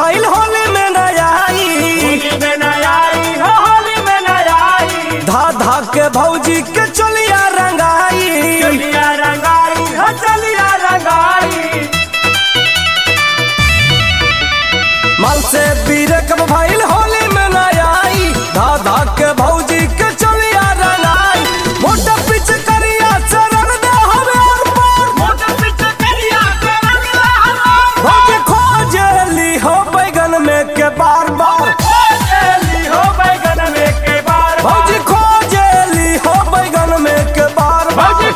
भइल होली में नया धा धा के भौजी के चलिया रंगाई माल से पीरे कब भइल होली में नया धा धा के भौजी के चलिया रंगाई मोटा पीछे करिया चरण दे हवे और पार भौजी खोजली हो बैगन में के बार बार भौजी खोजली हो बैगन में के बार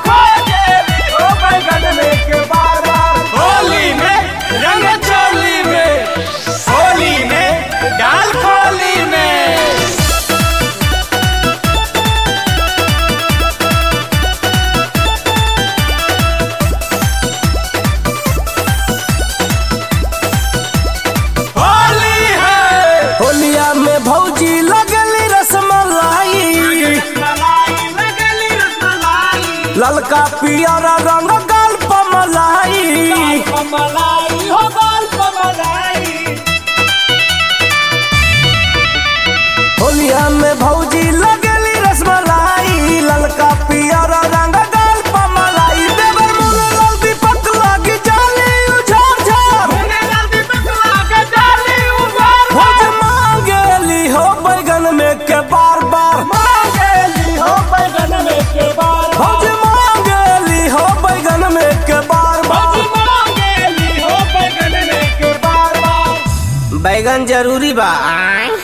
होली में रंग चोली में, होली में डाल खोली में। होली है होलिया में भौजी लगली रसमलाई ललका पियरा रंग गाल पमलाई होलिया में भौजी लगली रसमलाई ललका पियरा रंग गाल पमलाई देवर मुन लाल दीपक लागी जाली उझार झार भौजी मांगेली हो बैगन में के बार बार भौजी मांगेली हो बैगन में के बार बार बैगन जरूरी बा।